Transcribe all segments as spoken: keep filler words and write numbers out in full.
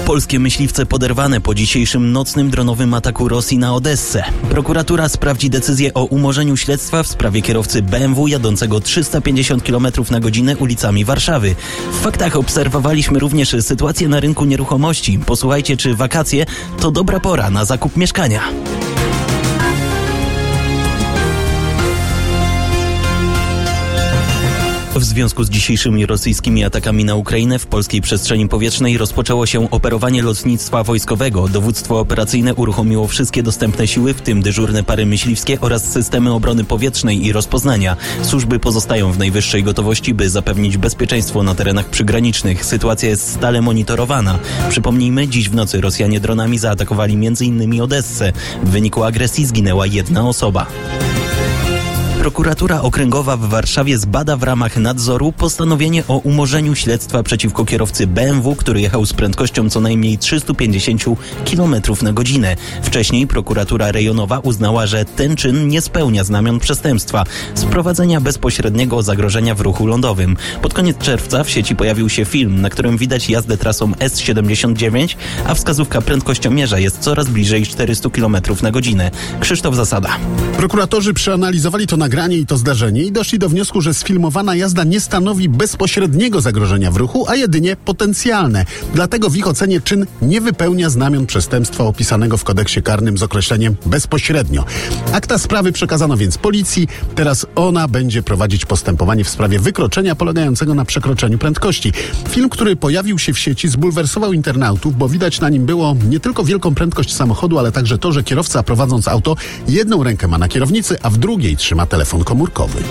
Polskie myśliwce poderwane po dzisiejszym nocnym dronowym ataku Rosji na Odessę. Prokuratura sprawdzi decyzję o umorzeniu śledztwa w sprawie kierowcy B M W jadącego trzysta pięćdziesiąt kilometrów na godzinę ulicami Warszawy. W faktach obserwowaliśmy również sytuację na rynku nieruchomości. Posłuchajcie, czy wakacje to dobra pora na zakup mieszkania. W związku z dzisiejszymi rosyjskimi atakami na Ukrainę w polskiej przestrzeni powietrznej rozpoczęło się operowanie lotnictwa wojskowego. Dowództwo operacyjne uruchomiło wszystkie dostępne siły, w tym dyżurne pary myśliwskie oraz systemy obrony powietrznej i rozpoznania. Służby pozostają w najwyższej gotowości, by zapewnić bezpieczeństwo na terenach przygranicznych. Sytuacja jest stale monitorowana. Przypomnijmy, dziś w nocy Rosjanie dronami zaatakowali między innymi Odessę. W wyniku agresji zginęła jedna osoba. Prokuratura Okręgowa w Warszawie zbada w ramach nadzoru postanowienie o umorzeniu śledztwa przeciwko kierowcy B M W, który jechał z prędkością co najmniej trzysta pięćdziesiąt kilometrów na godzinę. Wcześniej prokuratura rejonowa uznała, że ten czyn nie spełnia znamion przestępstwa sprowadzenia bezpośredniego zagrożenia w ruchu lądowym. Pod koniec czerwca w sieci pojawił się film, na którym widać jazdę trasą S siedemdziesiąt dziewięć, a wskazówka prędkościomierza jest coraz bliżej czterysta kilometrów na godzinę. Krzysztof Zasada. Prokuratorzy przeanalizowali to nagranie i to zdarzenie i doszli do wniosku, że sfilmowana jazda nie stanowi bezpośredniego zagrożenia w ruchu, a jedynie potencjalne. Dlatego w ich ocenie czyn nie wypełnia znamion przestępstwa opisanego w kodeksie karnym z określeniem bezpośrednio. Akta sprawy przekazano więc policji. Teraz ona będzie prowadzić postępowanie w sprawie wykroczenia polegającego na przekroczeniu prędkości. Film, który pojawił się w sieci, zbulwersował internautów, bo widać na nim było nie tylko wielką prędkość samochodu, ale także to, że kierowca prowadząc auto jedną rękę ma na kierownicy, a w drugiej trzyma telefon komórkowy.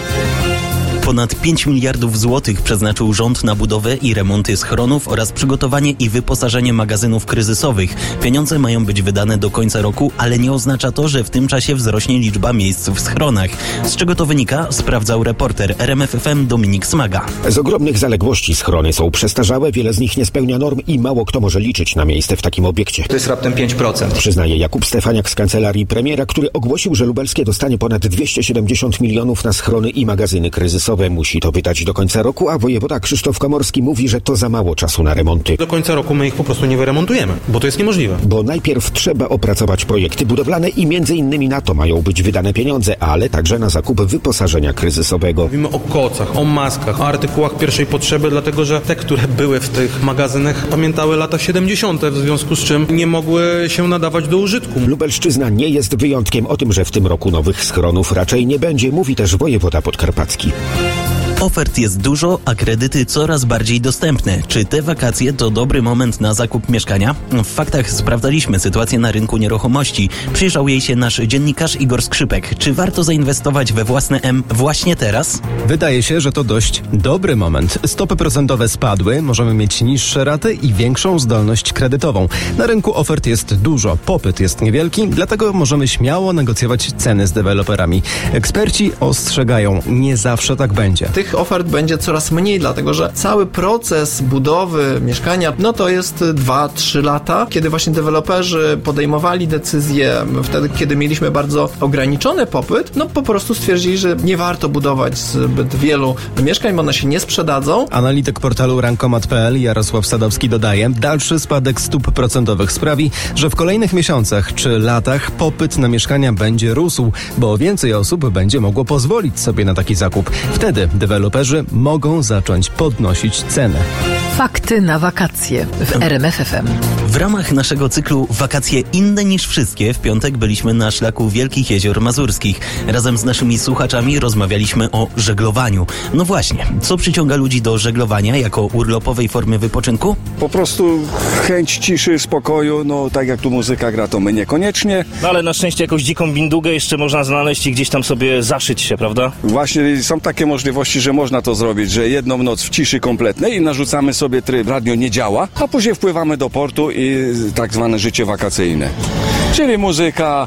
Ponad pięć miliardów złotych przeznaczył rząd na budowę i remonty schronów oraz przygotowanie i wyposażenie magazynów kryzysowych. Pieniądze mają być wydane do końca roku, ale nie oznacza to, że w tym czasie wzrośnie liczba miejsc w schronach. Z czego to wynika? Sprawdzał reporter R M F F M Dominik Smaga. Z ogromnych zaległości schrony są przestarzałe, wiele z nich nie spełnia norm i mało kto może liczyć na miejsce w takim obiekcie. To jest raptem pięć procent. Przyznaje Jakub Stefaniak z kancelarii premiera, który ogłosił, że lubelskie dostanie ponad dwieście siedemdziesiąt milionów na schrony i magazyny kryzysowe. Musi to wydać do końca roku, a wojewoda Krzysztof Komorski mówi, że to za mało czasu na remonty. Do końca roku my ich po prostu nie wyremontujemy, bo to jest niemożliwe. Bo najpierw trzeba opracować projekty budowlane i między innymi na to mają być wydane pieniądze, ale także na zakup wyposażenia kryzysowego. Mówimy o kocach, o maskach, o artykułach pierwszej potrzeby, dlatego że te, które były w tych magazynach, pamiętały lata siedemdziesiąte, w związku z czym nie mogły się nadawać do użytku. Lubelszczyzna nie jest wyjątkiem. O tym, że w tym roku nowych schronów raczej nie będzie, mówi też wojewoda podkarpacki. Ofert jest dużo, a kredyty coraz bardziej dostępne. Czy te wakacje to dobry moment na zakup mieszkania? W faktach sprawdzaliśmy sytuację na rynku nieruchomości. Przyjrzał jej się nasz dziennikarz Igor Skrzypek. Czy warto zainwestować we własne M właśnie teraz? Wydaje się, że to dość dobry moment. Stopy procentowe spadły, możemy mieć niższe raty i większą zdolność kredytową. Na rynku ofert jest dużo, popyt jest niewielki, dlatego możemy śmiało negocjować ceny z deweloperami. Eksperci ostrzegają, nie zawsze tak będzie. Tych ofert będzie coraz mniej, dlatego że cały proces budowy mieszkania, no to jest dwa trzy lata, kiedy właśnie deweloperzy podejmowali decyzje wtedy, kiedy mieliśmy bardzo ograniczony popyt, no po prostu stwierdzili, że nie warto budować zbyt wielu mieszkań, bo one się nie sprzedadzą. Analityk portalu rankomat kropka p l Jarosław Sadowski dodaje, dalszy spadek stóp procentowych sprawi, że w kolejnych miesiącach czy latach popyt na mieszkania będzie rósł, bo więcej osób będzie mogło pozwolić sobie na taki zakup. Wtedy deweloperzy mogą zacząć podnosić cenę. Fakty na wakacje w R M F F M. W ramach naszego cyklu Wakacje inne niż wszystkie w piątek byliśmy na szlaku Wielkich Jezior Mazurskich. Razem z naszymi słuchaczami rozmawialiśmy o żeglowaniu. No właśnie, co przyciąga ludzi do żeglowania jako urlopowej formy wypoczynku? Po prostu chęć ciszy, spokoju, no tak jak tu muzyka gra, to my niekoniecznie. No ale na szczęście jakąś dziką bindugę jeszcze można znaleźć i gdzieś tam sobie zaszyć się, prawda? Właśnie są takie możliwości, że można to zrobić, że jedną noc w ciszy kompletnej i narzucamy sobie tryb radio nie działa, a później wpływamy do portu i tak zwane życie wakacyjne. Czyli muzyka,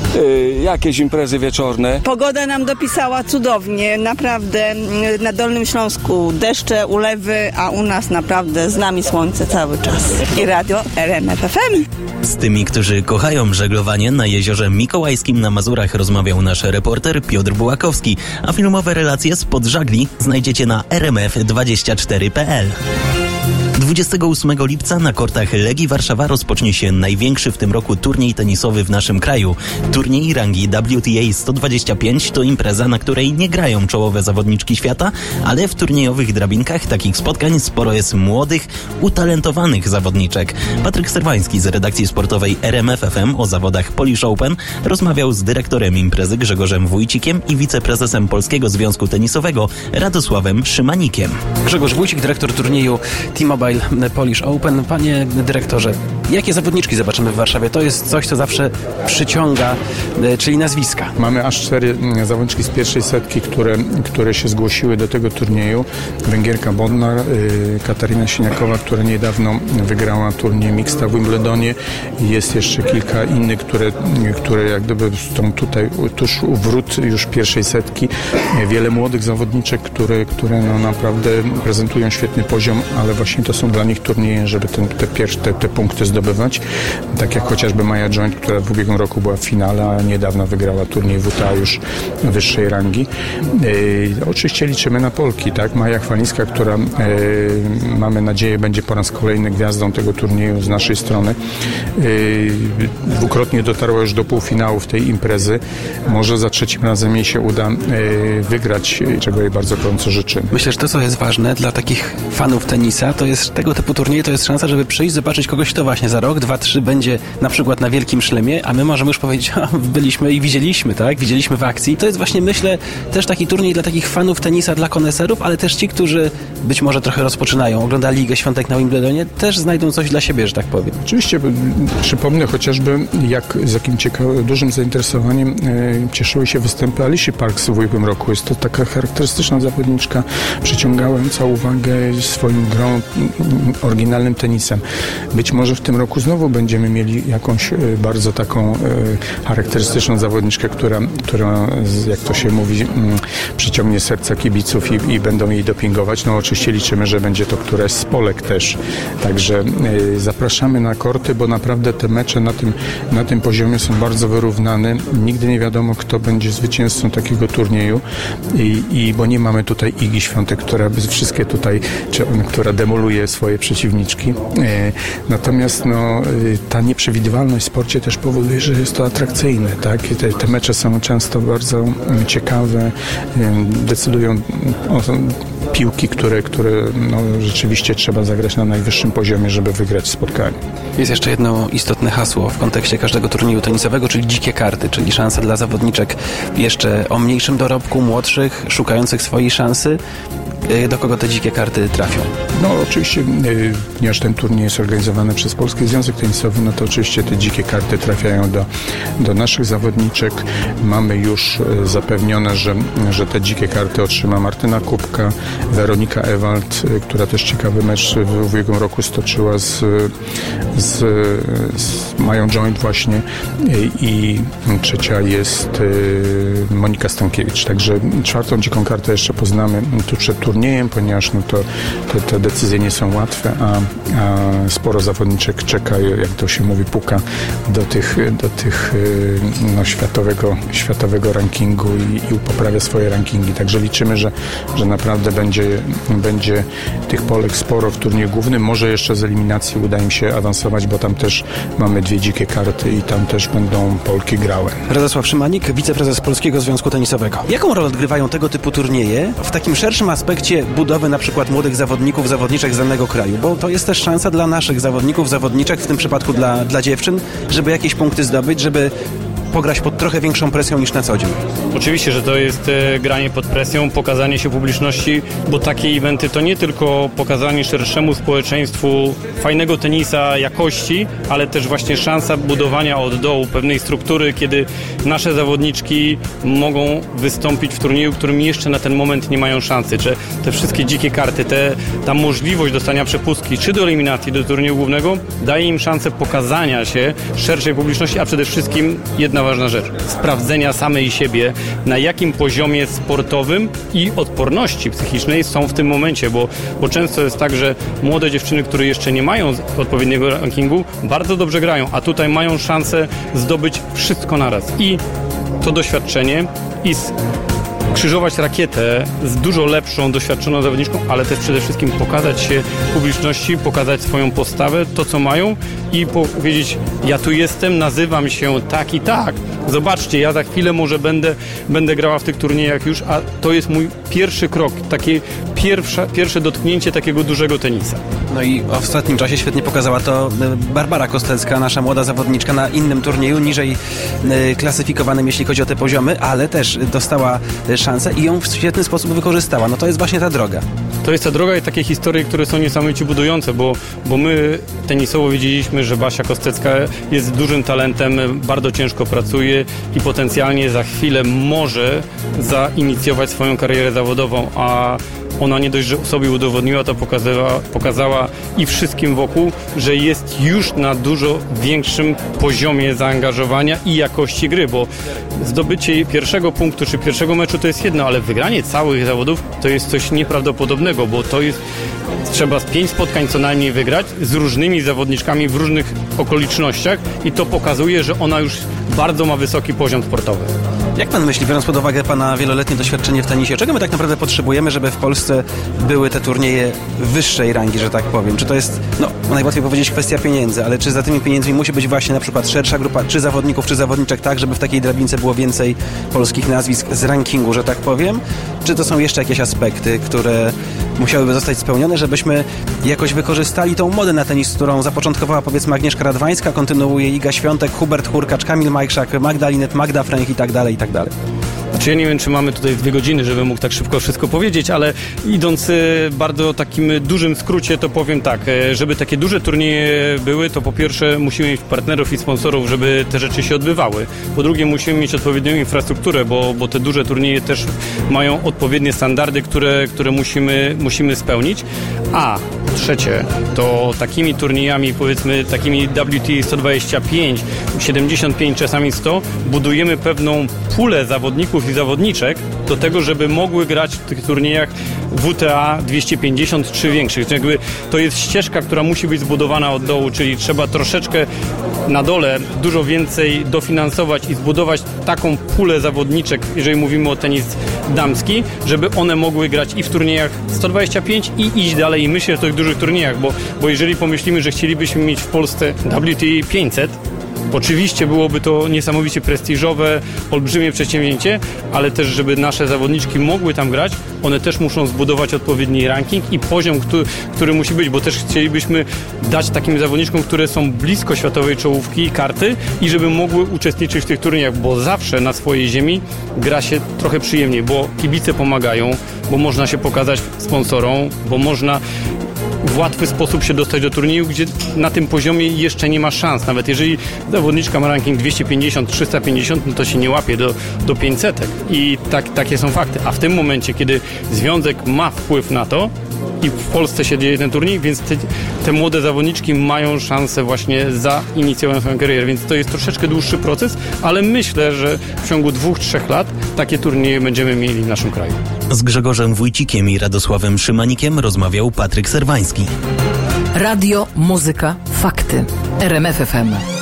y, jakieś imprezy wieczorne. Pogoda nam dopisała cudownie, naprawdę na Dolnym Śląsku deszcze, ulewy, a u nas naprawdę z nami słońce cały czas. I radio R M F F M. Z tymi, którzy kochają żeglowanie na jeziorze Mikołajskim na Mazurach rozmawiał nasz reporter Piotr Bułakowski, a filmowe relacje spod żagli znajdziecie na r m f dwadzieścia cztery kropka p l. dwudziestego ósmego lipca na kortach Legii Warszawa rozpocznie się największy w tym roku turniej tenisowy w naszym kraju. Turniej rangi W T A sto dwadzieścia pięć to impreza, na której nie grają czołowe zawodniczki świata, ale w turniejowych drabinkach takich spotkań sporo jest młodych, utalentowanych zawodniczek. Patryk Serwański z redakcji sportowej R M F F M o zawodach Polish Open rozmawiał z dyrektorem imprezy Grzegorzem Wójcikiem i wiceprezesem Polskiego Związku Tenisowego Radosławem Szymanikiem. Grzegorz Wójcik, dyrektor turnieju T-Mobile Polish Open. Panie dyrektorze, jakie zawodniczki zobaczymy w Warszawie? To jest coś, co zawsze przyciąga, czyli nazwiska. Mamy aż cztery zawodniczki z pierwszej setki, które, które się zgłosiły do tego turnieju. Węgierka Bodnar, Katarina Siniakowa, która niedawno wygrała turniej mixta w Wimbledonie. Jest jeszcze kilka innych, które, które jak gdyby są tutaj tuż u wrót już pierwszej setki. Wiele młodych zawodniczek, które, które no naprawdę prezentują świetny poziom, ale właśnie to są dla nich turnieje, żeby ten, te, pierwsze, te, te punkty zdobywać. Tak jak chociażby Maja Joint, która w ubiegłym roku była w finale, a niedawno wygrała turniej W T A już wyższej rangi. E, oczywiście liczymy na Polki, tak? Maja Chwalińska, która e, mamy nadzieję będzie po raz kolejny gwiazdą tego turnieju z naszej strony. E, dwukrotnie dotarła już do półfinałów tej imprezy. Może za trzecim razem jej się uda e, wygrać, czego jej bardzo gorąco życzę. Myślę, że to, co jest ważne dla takich fanów tenisa, to jest tego typu turnieje, to jest szansa, żeby przyjść, zobaczyć kogoś, kto właśnie za rok, dwa, trzy będzie na przykład na Wielkim Szlemie, a my możemy już powiedzieć, a byliśmy i widzieliśmy, tak? Widzieliśmy w akcji. To jest właśnie, myślę, też taki turniej dla takich fanów tenisa, dla koneserów, ale też ci, którzy być może trochę rozpoczynają, oglądali Ligę Świątek na Wimbledonie, też znajdą coś dla siebie, że tak powiem. Oczywiście, przypomnę chociażby, jak z jakim ciekawym, dużym zainteresowaniem e, cieszyły się występy Alicia Parks w ubiegłym roku. Jest to taka charakterystyczna zawodniczka, przyciągająca uwagę swoim grą, oryginalnym tenisem. Być może w tym roku znowu będziemy mieli jakąś e, bardzo taką e, charakterystyczną zawodniczkę, która, która, jak to się mówi, m, przyciągnie serca kibiców i, i będą jej dopingować. No oczywiście liczymy, że będzie to któraś z Polek też. Także e, zapraszamy na korty, bo naprawdę te mecze na tym, na tym poziomie są bardzo wyrównane. Nigdy nie wiadomo, kto będzie zwycięzcą takiego turnieju i, i bo nie mamy tutaj Igi Świątek, która wszystkie tutaj, czy ona, która demoluje swoje przeciwniczki. E, natomiast no, ta nieprzewidywalność w sporcie też powoduje, że jest to atrakcyjne, tak? Te, te mecze są często bardzo ciekawe, decydują o piłki, które, które no, rzeczywiście trzeba zagrać na najwyższym poziomie, żeby wygrać spotkanie. Jest jeszcze jedno istotne hasło w kontekście każdego turnieju tenisowego, czyli dzikie karty, czyli szansa dla zawodniczek jeszcze o mniejszym dorobku, młodszych, szukających swojej szansy. Do kogo te dzikie karty trafią? No oczywiście, ponieważ ten turniej jest organizowany przez Polski Związek Tenisowy, no to oczywiście te dzikie karty trafiają do, do naszych zawodniczek. Mamy już zapewnione, że, że te dzikie karty otrzyma Martyna Kubka, Weronika Ewald, która też ciekawy mecz w ubiegłym roku stoczyła z, z, z Mają Joint właśnie i trzecia jest Monika Stankiewicz. Także czwartą dziką kartę jeszcze poznamy tu przed turniejem, ponieważ no to te, te decyzje nie są łatwe, a, a sporo zawodniczek czeka, jak to się mówi, puka do tych, do tych no, światowego, światowego rankingu i, i poprawia swoje rankingi. Także liczymy, że, że naprawdę będzie, będzie tych Polek sporo w turnieju głównym. Może jeszcze z eliminacji uda im się awansować, bo tam też mamy dwie dzikie karty i tam też będą Polki grały. Radosław Szymanik, wiceprezes Polskiego Związku Tenisowego. Jaką rolę odgrywają tego typu turnieje w takim szerszym aspekcie budowy na przykład młodych zawodników, zawodniczek z danego kraju? Bo to jest też szansa dla naszych zawodników, zawodniczek, w tym przypadku dla, dla dziewczyn, żeby jakieś punkty zdobyć, żeby pograć pod trochę większą presją niż na co dzień. Oczywiście, że to jest e, granie pod presją, pokazanie się publiczności, bo takie eventy to nie tylko pokazanie szerszemu społeczeństwu fajnego tenisa, jakości, ale też właśnie szansa budowania od dołu pewnej struktury, kiedy nasze zawodniczki mogą wystąpić w turnieju, którym jeszcze na ten moment nie mają szansy. Czy te wszystkie dzikie karty, te, ta możliwość dostania przepustki czy do eliminacji, do turnieju głównego daje im szansę pokazania się szerszej publiczności, a przede wszystkim jedna ważna rzecz, sprawdzenia samej siebie, na jakim poziomie sportowym i odporności psychicznej są w tym momencie, bo, bo często jest tak, że młode dziewczyny, które jeszcze nie mają odpowiedniego rankingu, bardzo dobrze grają, a tutaj mają szansę zdobyć wszystko naraz. I to doświadczenie i skrzyżować rakietę z dużo lepszą, doświadczoną zawodniczką, ale też przede wszystkim pokazać się publiczności, pokazać swoją postawę, to co mają i powiedzieć, ja tu jestem, nazywam się tak i tak. Zobaczcie, ja za chwilę może będę, będę grała w tych turniejach już, a to jest mój pierwszy krok, takie pierwsze, pierwsze dotknięcie takiego dużego tenisa. No i w ostatnim czasie świetnie pokazała to Barbara Kostecka, nasza młoda zawodniczka na innym turnieju, niżej klasyfikowanym, jeśli chodzi o te poziomy, ale też dostała szansę i ją w świetny sposób wykorzystała. No to jest właśnie ta droga. To jest ta droga i takie historie, które są niesamowicie budujące, bo, bo my tenisowo wiedzieliśmy, że Basia Kostecka jest dużym talentem, bardzo ciężko pracuje i potencjalnie za chwilę może zainicjować swoją karierę zawodową, a ona nie dość, że sobie udowodniła, to pokazała, pokazała i wszystkim wokół, że jest już na dużo większym poziomie zaangażowania i jakości gry, bo zdobycie pierwszego punktu czy pierwszego meczu to jest jedno, ale wygranie całych zawodów to jest coś nieprawdopodobnego, bo to jest trzeba z pięć spotkań co najmniej wygrać z różnymi zawodniczkami w różnych okolicznościach i to pokazuje, że ona już bardzo ma wysoki poziom sportowy. Jak pan myśli, biorąc pod uwagę pana wieloletnie doświadczenie w tenisie, czego my tak naprawdę potrzebujemy, żeby w Polsce były te turnieje wyższej rangi, że tak powiem? Czy to jest, no najłatwiej powiedzieć, kwestia pieniędzy, ale czy za tymi pieniędzmi musi być właśnie na przykład szersza grupa czy zawodników, czy zawodniczek, tak, żeby w takiej drabince było więcej polskich nazwisk z rankingu, że tak powiem? Czy to są jeszcze jakieś aspekty, które musiałyby zostać spełnione, żebyśmy jakoś wykorzystali tą modę na tenis, którą zapoczątkowała powiedzmy Agnieszka Radwańska, kontynuuje Iga Świątek, Hubert Hurkacz, Kamil Majchrzak, Magda Linet, Magda Fręch i tak dalej, i tak dalej. Znaczy ja nie wiem, czy mamy tutaj dwie godziny, żebym mógł tak szybko wszystko powiedzieć, ale idąc bardzo takim dużym skrócie, to powiem tak, żeby takie duże turnieje były, to po pierwsze musimy mieć partnerów i sponsorów, żeby te rzeczy się odbywały. Po drugie musimy mieć odpowiednią infrastrukturę, bo, bo te duże turnieje też mają odpowiednie standardy, które, które musimy, musimy spełnić. A trzecie, to takimi turniejami, powiedzmy takimi W T sto dwadzieścia pięć, siedemdziesiąt pięć, czasami sto, budujemy pewną pulę zawodników i zawodniczek do tego, żeby mogły grać w tych turniejach W T A dwieście pięćdziesiąt czy większych. Jakby to jest ścieżka, która musi być zbudowana od dołu, czyli trzeba troszeczkę na dole dużo więcej dofinansować i zbudować taką pulę zawodniczek, jeżeli mówimy o tenis damski, żeby one mogły grać i w turniejach sto dwadzieścia pięć i iść dalej i myśleć o tych dużych turniejach, bo, bo jeżeli pomyślimy, że chcielibyśmy mieć w Polsce W T pięćset, oczywiście byłoby to niesamowicie prestiżowe, olbrzymie przedsięwzięcie, ale też, żeby nasze zawodniczki mogły tam grać, one też muszą zbudować odpowiedni ranking i poziom, który, który musi być, bo też chcielibyśmy dać takim zawodniczkom, które są blisko światowej czołówki, karty i żeby mogły uczestniczyć w tych turniejach, bo zawsze na swojej ziemi gra się trochę przyjemniej, bo kibice pomagają, bo można się pokazać sponsorom, bo można w łatwy sposób się dostać do turnieju, gdzie na tym poziomie jeszcze nie ma szans. Nawet jeżeli zawodniczka ma ranking dwieście pięćdziesiąt, trzysta pięćdziesiąt, no to się nie łapie do, do pięćsetek. I tak, takie są fakty. A w tym momencie, kiedy związek ma wpływ na to i w Polsce się dzieje ten turniej, więc te, te młode zawodniczki mają szansę właśnie zainicjować swoją karierę. Więc to jest troszeczkę dłuższy proces, ale myślę, że w ciągu dwóch, trzech lat takie turnieje będziemy mieli w naszym kraju. Z Grzegorzem Wójcikiem i Radosławem Szymanikiem rozmawiał Patryk Serwański. Radio, muzyka, fakty. R M F F M.